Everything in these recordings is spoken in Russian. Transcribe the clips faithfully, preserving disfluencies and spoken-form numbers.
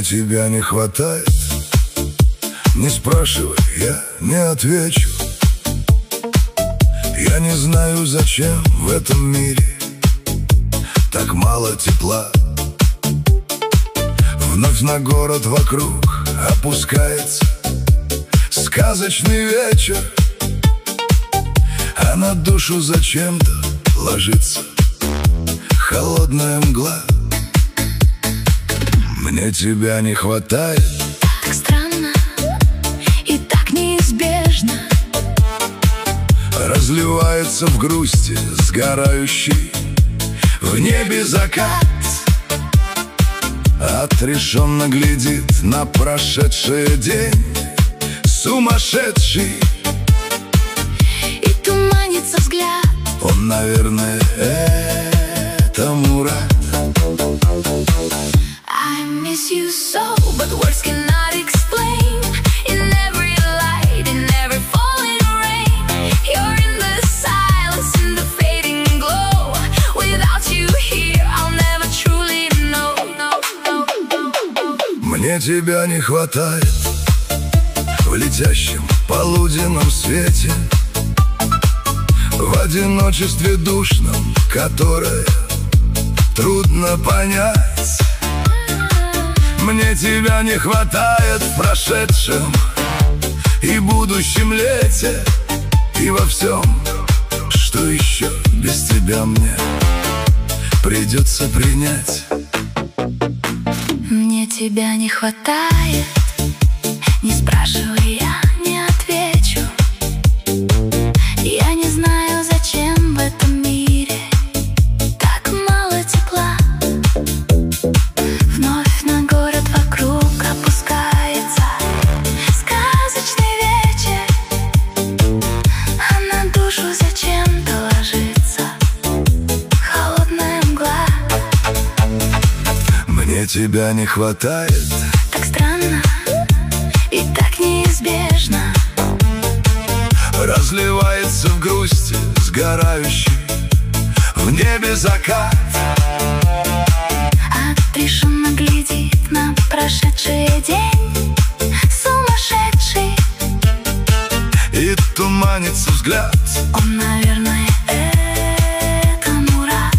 Мне тебя не хватает. Не спрашивай, я не отвечу. Я не знаю, зачем в этом мире так мало тепла. Вновь на город вокруг опускается сказочный вечер, а на душу зачем-то ложится холодная мгла. Мне тебя не хватает. Так странно и так неизбежно. Разливается в грусти сгорающий в небе закат. Отрешенно глядит на прошедший день сумасшедший, и туманится взгляд. Он, наверное, этому рад. I miss you so, but words cannot explain. In every light, in every falling rain, you're in the silence, in the fading glow. Without you here, I'll never truly know. No, no, no, no. Мне тебя не хватает в летящем полуденном свете, в одиночестве душном, которое трудно понять. Мне тебя не хватает в прошедшем и будущем лете, и во всем, что еще без тебя мне придется принять. Мне тебя не хватает. Не спрашивай, я не отвечу. Я не знаю, зачем в этом мире так мало тепла. Вновь на город вокруг опускается сказочный вечер, а на душу зачем-то ложится холодная мгла. Мне тебя не хватает. Так странно и так неизбежно. Разливается в грусти сгорающий в небе закат. Отрешенно глядит на прошедший день сумасшедший, и туманится взгляд. Он, наверное, этому рад.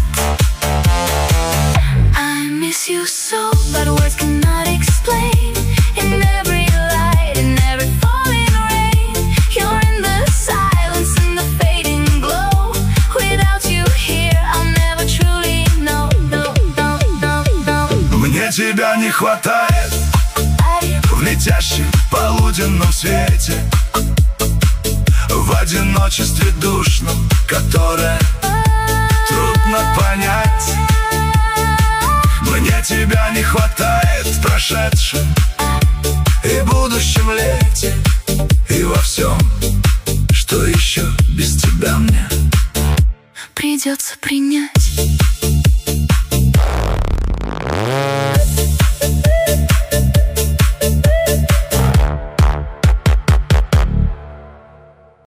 I miss you so, but words cannot explain. In every light, in every falling rain, you're in the silence, in the fading glow. Without you here, I'll never truly know. No, no, no, no. Мне тебя не хватает в летящем полуденном свете, в одиночестве душном, которое трудно понять. Мне тебя не хватает в прошедшем и будущем лете, и во всем, что еще без тебя мне придется принять.